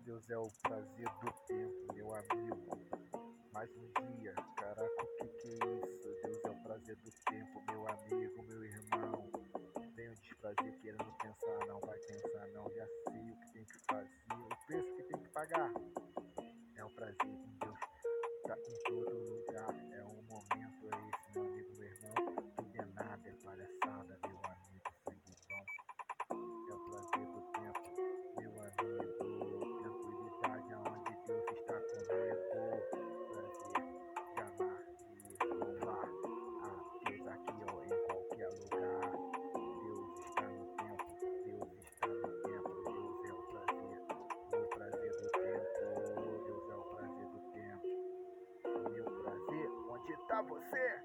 Deus é o prazer do tempo, meu amigo. Mais um dia, caraca, o que é isso? Deus é o prazer do tempo, meu amigo, meu irmão. Venho desprazer querendo pensar, não vai pensar não. Já sei o que tem que fazer, o preço que tem que pagar. É o prazer em Deus, tá em todo lugar. É um momento esse, meu amigo, meu irmão. Tudo é nada, é palhaçada, meu amigo, sangue bom. É o prazer do tempo, meu amigo. Tranquilidade aonde Deus está comigo. Prazer de amar e louvar a Deus aqui, ó, em qualquer lugar. Deus está no tempo, Deus está no tempo. Deus é o prazer do tempo. Deus é o prazer do tempo. Meu prazer, onde está você?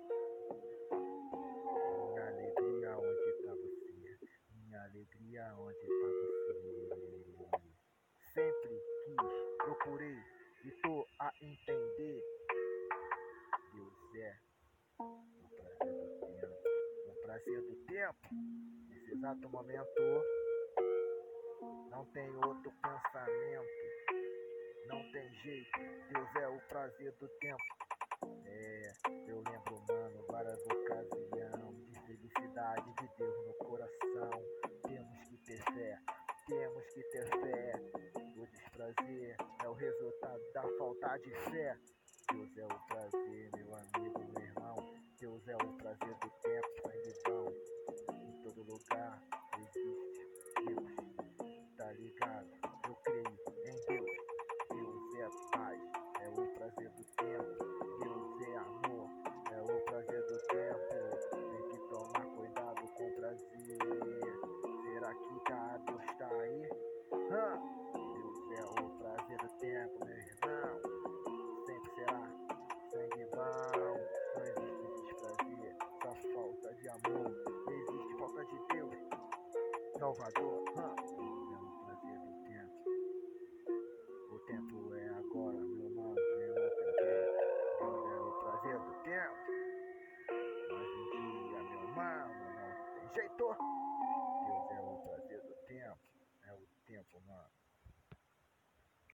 Minha alegria, onde está você? Minha alegria, onde está você? Sempre quis, procurei e tô a entender. Deus é o prazer do tempo. O prazer do tempo. Nesse exato momento, não tem outro pensamento. Não tem jeito. Deus é o prazer do tempo. Eu lembro, mano, várias ocasiões de felicidade de Deus no coração. Temos que ter fé, temos que ter fé. O desprazer é o resultado da falta de fé. Deus é o prazer, meu amigo, meu irmão. Deus é o prazer do tempo, sangue bom. Em todo lugar existe Deus, tá ligado? Eu creio em Deus. Deus é paz, é o prazer do tempo. Deus é amor, é o prazer do tempo. Tem que tomar cuidado com o prazer. Será que Deus tá aí? Deus é o prazer do tempo, meu irmão. Sempre será sangue bom. Não existe desprazer, só falta de amor. Existe falta de Deus, Salvador. Deus é o prazer do tempo. O tempo é agora, meu irmão, é outra vez. Deus é o prazer do tempo. Mais um dia, meu mano, não tem jeito. Deus é o prazer do tempo. É o tempo, mano.